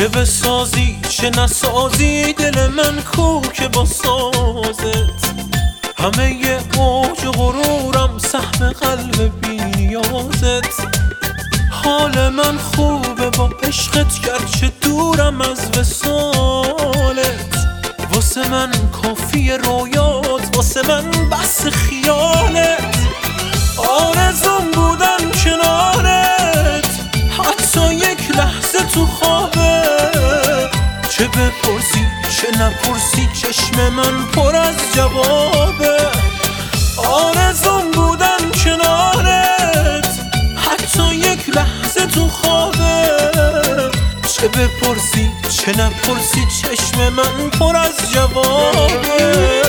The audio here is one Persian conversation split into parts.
چه بسازی چه نسازی دل من کو که با سازت. همه ی اوج و غرورم سهم قلب بی‌نیازت. حال من خوبه با عشقت گرچه دورم از وصالت. واسه من کافی رویات، واسه من بس خیالت. آرزوم بودن کنارت حتی یک لحظه تو خوابت. چه بپرسی چه نپرسی چشم من پر از جوابه. آرزوم بودن کنارت حتی یک لحظه تو خوابت. چه بپرسی چه نپرسی چشم من پر از جوابه.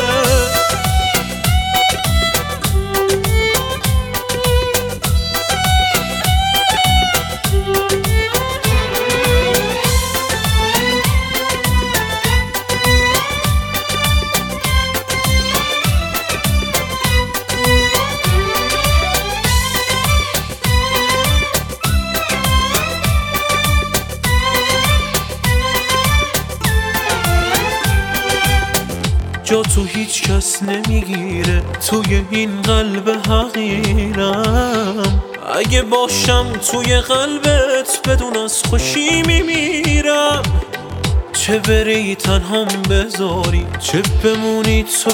جا تو هیچ کس نمیگیره توی این قلب حقیرم. اگه باشم توی قلبت بدون از خوشی میمیرم. چه بری تنهام بذاری چه بمونی تو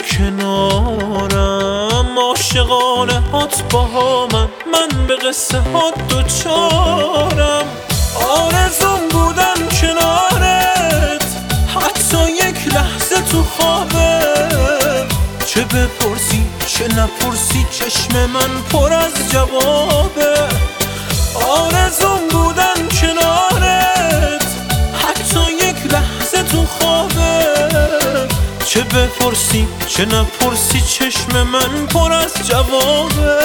کنارم. عاشقانه هات با من به قصه هات دوچارم. آرزوم بودن کنارت حتی یک لحظه تو خوابت. چه بپرسی چه نپرسی چشم من پر از جوابه. آرزوم بودن کنارت حتی یک لحظه تو خوابت. چه بپرسی چه نپرسی چشم من پر از جوابه.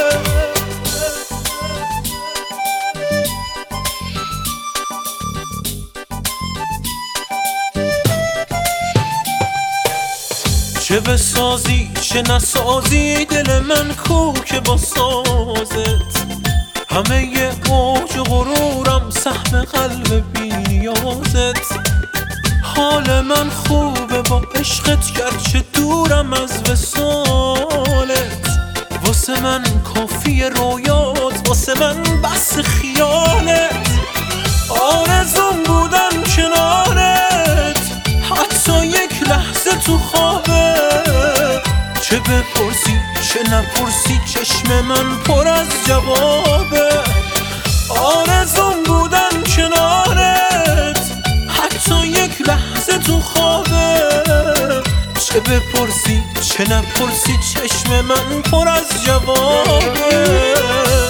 چه بسازی چه نسازی دل من کو که با سازت. همه ی اوج و غرورم سهم قلب بی‌نیازت. حال من خوبه با عشقت گرچه دورم از وصالت. واسه من کافی رویات، واسه من بس خیالت. آرزوم بودن کنارت حتی یک لحظه تو خوابت. چه بپرسی چه نپرسی چشم من پر از جوابه. آرزوم بودن کنارت حتی یک لحظه تو خوابت. چه بپرسی چه نپرسی چشم من پر از جوابه.